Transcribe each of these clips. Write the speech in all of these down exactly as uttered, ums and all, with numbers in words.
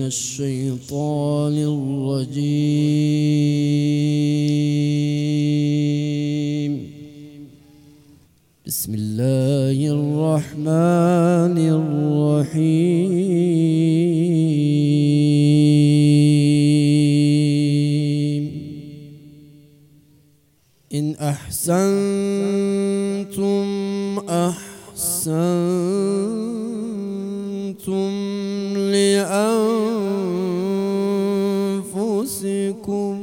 الشيطان الرجيم. بسم الله الرحمن الرحيم. إن أحسنتم أحسنتم لأنفسكم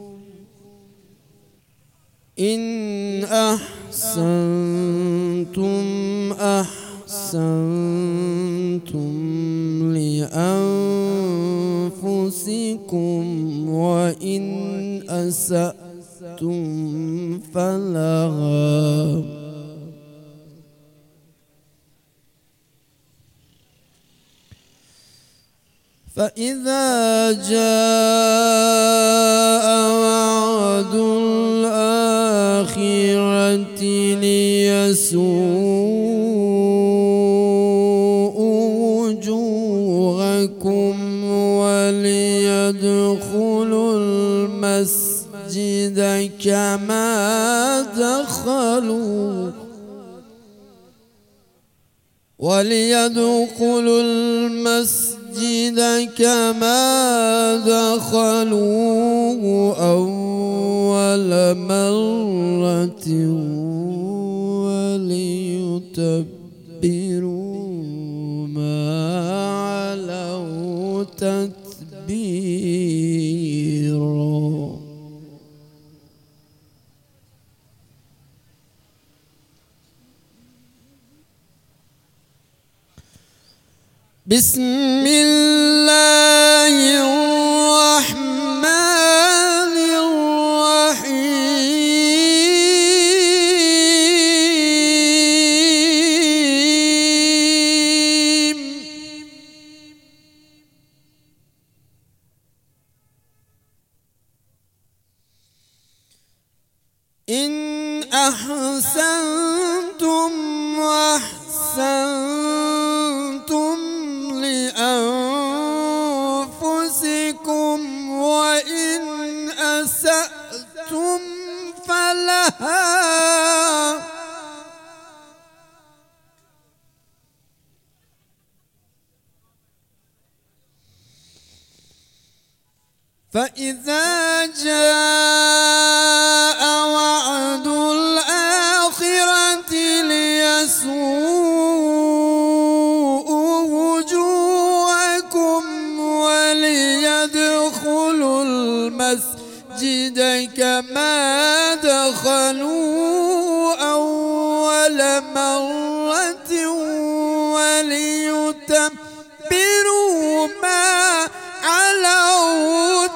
إن أحسنتم أحسنتم لأنفسكم وإن أسأتم فلها. فإذا جاء وعد الآخرة ليسوءوا وجوهكم وليدخلوا المسجد كما دخلوا وليدخلوا المسجد كما دخلوه أول مرة وليتبروا ما علوا تتبيرا. بسم الله الرحمن الرحيم. إن أحسنتم وأحسنتم لأنفسكم وإن أسأتم فلها. فإذا جاء وعد الآخرة ليسوءوا وجوهكم وليدخلوا المسجد كما دخلوا أول مرة وليتبروا ما علوا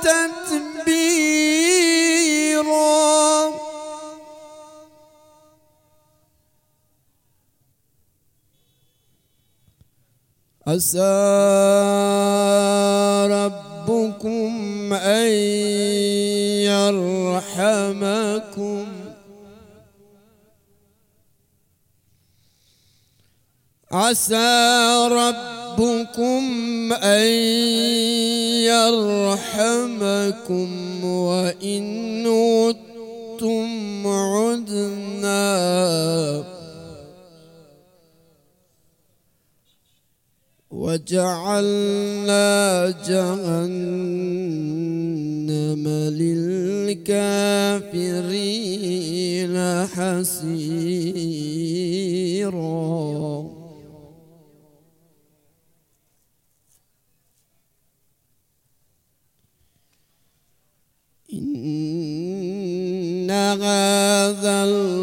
تتبيرا. عسى ربكم أن يرحمكم عسى ربكم أن يرحمكم وإن عدتم عدنا وجعلنا جهنم للكافرين حصيرا. إن هذا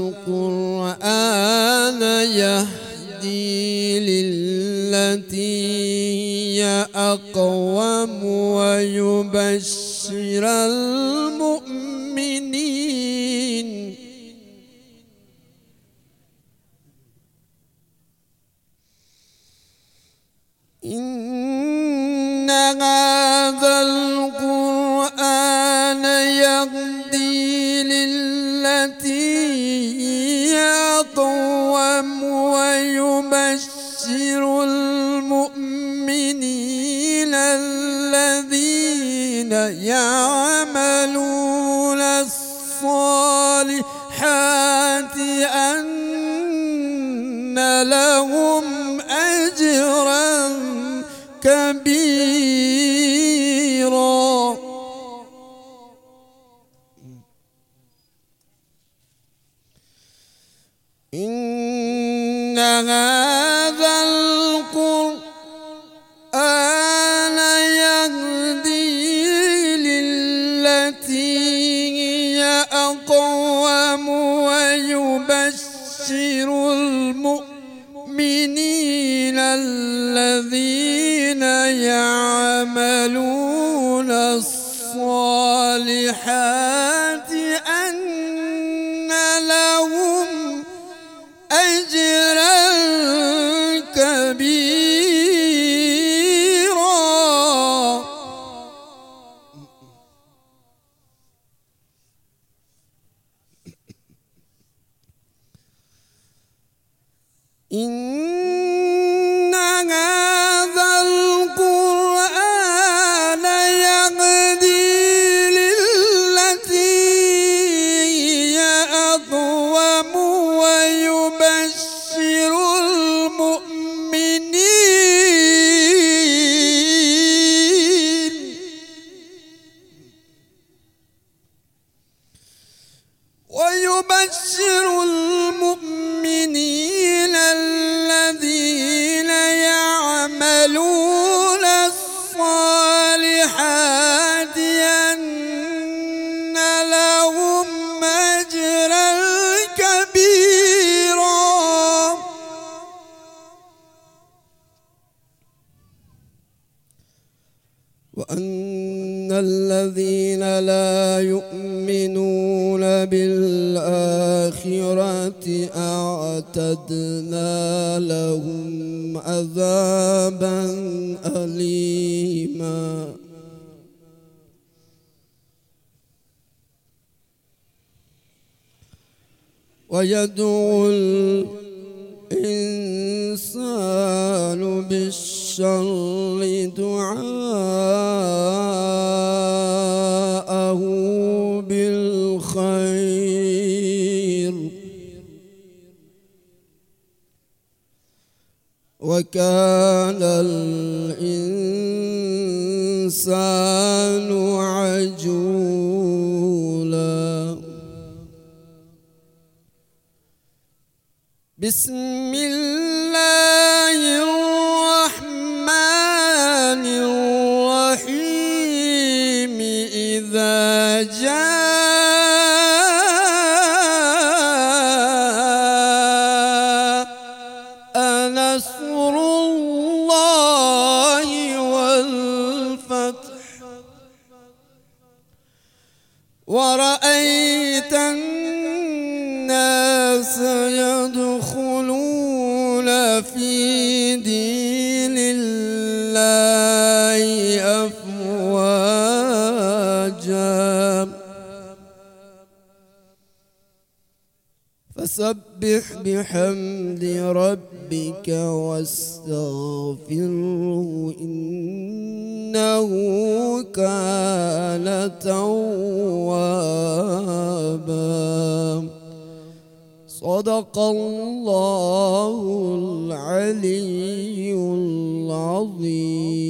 القرآن يهدي للتي هي أقوم ويبشر المؤمنين إن هذا القرآن يهدي للتي هي أقوم ويبشر المؤمنين الذين يعملون الصالحات أن لهم أجرا كبيرا. إن هذا القرآن يهدي للتي هي أقوم ويبشر المؤمنين الذين يعملون الصالحات أن لهم أجرا كبيرا. إن هذا القرآن يهدي للتي هي أقوم ويبشر المؤمنين ويبشر المؤمنين الذين يعملون الصالحات أن لهم أجرا كبيرا. وأن الذين لا يؤمنون بالآخرة أعتدنا لهم عذابا أليما. ويدعو الإنسان بالشر دعاءه بالخير وكان الإنسان عجولا. بسم الله الرحمن الرحيم. إذا جاء نصر الله والفتح ورأيت الناس يدخلون في دين الله أفواجا فسبح بحمد ربك واستغفره إنه كان توابا. صدق الله العلي العظيم.